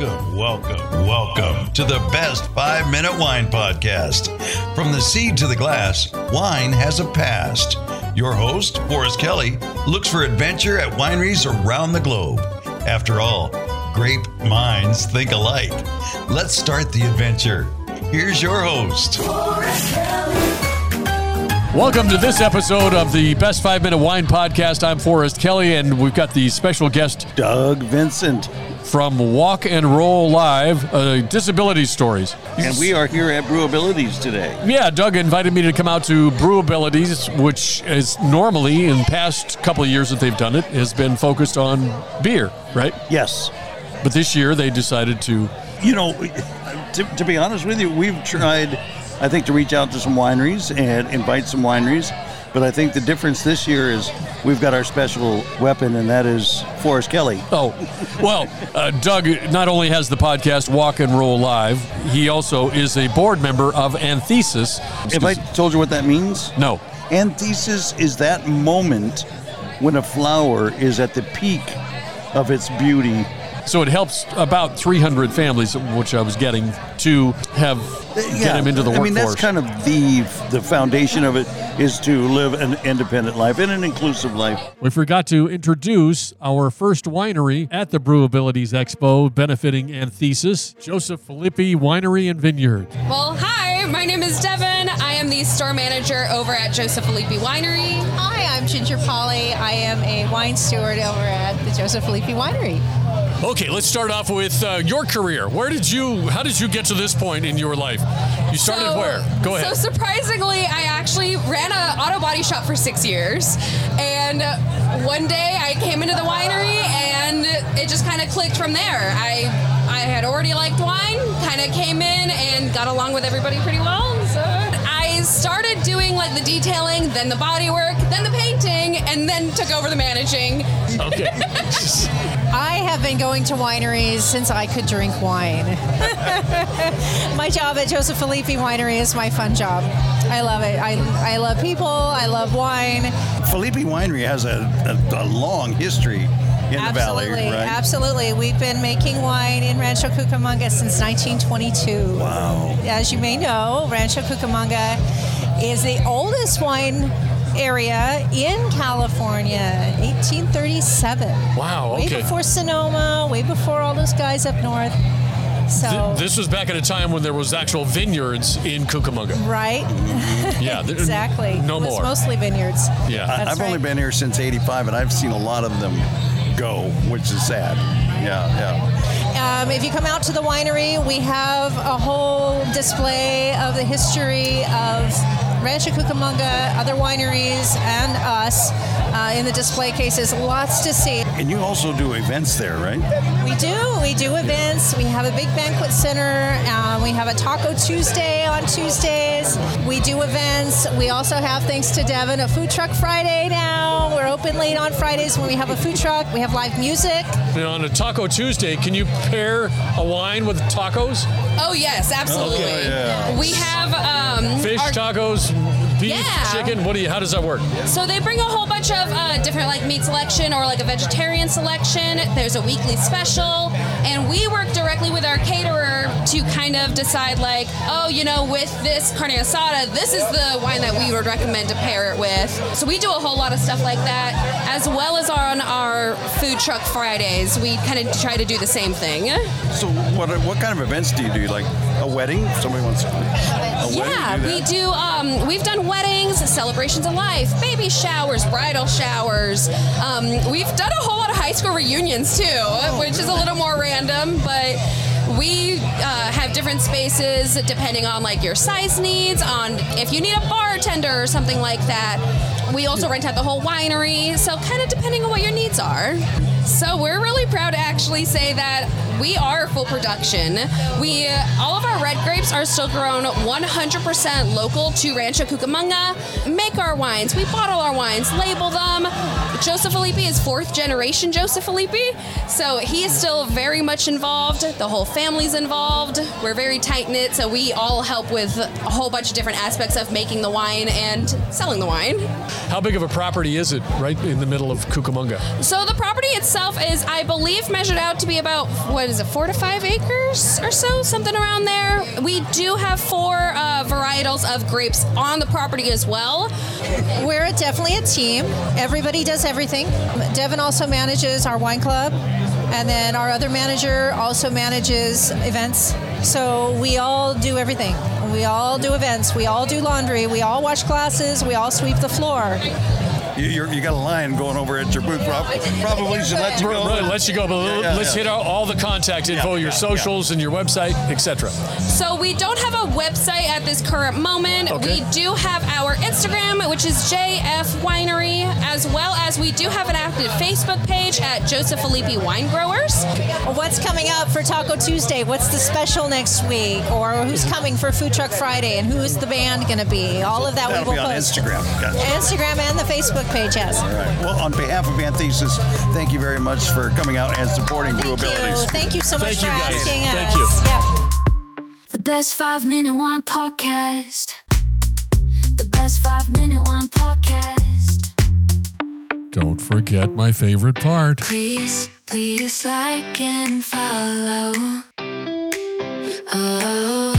Welcome to the best 5-minute wine podcast. From the seed to the glass, wine has a past. Your host, Forrest Kelly, looks for adventure at wineries around the globe. After all, grape minds think alike. Let's start the adventure. Here's your host, Forrest Kelly. Welcome to this episode of the Best 5-Minute Wine Podcast. I'm Forrest Kelly, and we've got the special guest, Doug Vincent, from Walk and Roll Live, Disability Stories. And we are here at Brewabilities today. Yeah, Doug invited me to come out to Brewabilities, which is normally, in past couple of years that they've done it, has been focused on beer, right? Yes. But this year they decided to... You know, to be honest with you, we've tried, I think, to reach out to some wineries and invite some wineries. But I think the difference this year is we've got our special weapon, and that is Forrest Kelly. Oh, well, Doug not only has the podcast Walk and Roll Live, he also is a board member of Anthesis. Have I told you what that means? No. Anthesis is that moment when a flower is at the peak of its beauty. So it helps about 300 families, which I was getting, to get them into the workforce. I mean, that's kind of the foundation of it, is to live an independent life and an inclusive life. We forgot to introduce our first winery at the Brewabilities Expo, benefiting Anthesis, Joseph Philippi Winery and Vineyard. Well, hi, my name is Devin. I am the store manager over at Joseph Philippi Winery. Hi, I'm Ginger Polly. I am a wine steward over at the Joseph Philippi Winery. Okay, let's start off with your career. How did you get to this point in your life? You started where? Go ahead. So surprisingly, I actually ran an auto body shop for 6 years. And one day I came into the winery and it just kind of clicked from there. I had already liked wine, kind of came in and got along with everybody pretty well. So I started doing like the detailing, then the body work, then the painting, and then took over the managing. Okay. I have been going to wineries since I could drink wine. My job at Joseph Philippi Winery is my fun job. I love it. I love people. I love wine. Philippi Winery has a long history in the valley, right? Absolutely. We've been making wine in Rancho Cucamonga since 1922. Wow. As you may know, Rancho Cucamonga is the oldest wine area in California, 1837. Wow, okay. Way before Sonoma, way before all those guys up north. So This was back at a time when there was actual vineyards in Cucamonga. Right. Yeah. Exactly. No it was more. mostly vineyards. Yeah. I've only been here since '85, and I've seen a lot of them go, which is sad. Yeah. If you come out to the winery, we have a whole display of the history of Rancho Cucamonga, other wineries, and us in the display cases. Lots to see. And you also do events there, right? We do events. We have a big banquet center. We have a Taco Tuesday on Tuesdays. We do events. We also have, thanks to Devin, a Food Truck Friday now. We're open late on Fridays when we have a food truck. We have live music. And on a Taco Tuesday, can you pair a wine with tacos? Oh, yes, absolutely. Okay, yeah. We have... Fish, tacos, beef, chicken? How does that work? So they bring a whole bunch of different like meat selection or like a vegetarian selection. There's a weekly special, and we work directly with our caterer to kind of decide like, with this carne asada, this is the wine that we would recommend to pair it with. So we do a whole lot of stuff like that, as well as on our Food Truck Fridays. We kind of try to do the same thing. So what kind of events do you do? Like a wedding? Somebody wants a wedding? Yeah, we do. We've done weddings, celebrations of life, baby showers, bridal showers. We've done a whole lot of high school reunions too, which is a little more random, but we have different spaces depending on like your size needs, on if you need a bartender or something like that. We also rent out the whole winery, so kind of depending on what your needs are. So we're really proud to actually say that we are full production. All of our red grapes are still grown 100% local to Rancho Cucamonga. Make our wines, we bottle our wines, label them. Joseph Philippi is 4th generation Joseph Philippi, so he is still very much involved. The whole family's involved. We're very tight-knit, so we all help with a whole bunch of different aspects of making the wine and selling the wine. How big of a property is it right in the middle of Cucamonga? So the property itself is, I believe, measured out to be about, 4 to 5 acres or so, something around there. We do have 4 varietals of grapes on the property as well. We're definitely a team. Everybody does everything. Devin also manages our wine club, and then our other manager also manages events. So we all do everything. We all do events. We all do laundry. We all wash glasses. We all sweep the floor. You got a line going over at your booth. Probably should let you go. Really, let you go, but let's hit out all the contact info, your socials and your website, etc. So we don't have a website at this current moment. Okay. We do have our Instagram, which is JF Winery, as well as we do have an active Facebook page at Joseph Filippi Wine Growers. What's coming up for Taco Tuesday? What's the special next week? Or who's coming for Food Truck Friday? And who's the band going to be? All of that we That'll will be on post. Instagram. Gotcha. Instagram and the Facebook page, yes. All right. Well, on behalf of Anthesis, thank you very much for coming out and supporting Brewabilities. Thank you so much Thank you, for guys. asking us. Thank you. Yeah. The best 5-minute wine podcast. The best 5-minute wine podcast. Don't forget my favorite part. Please like and follow. Oh.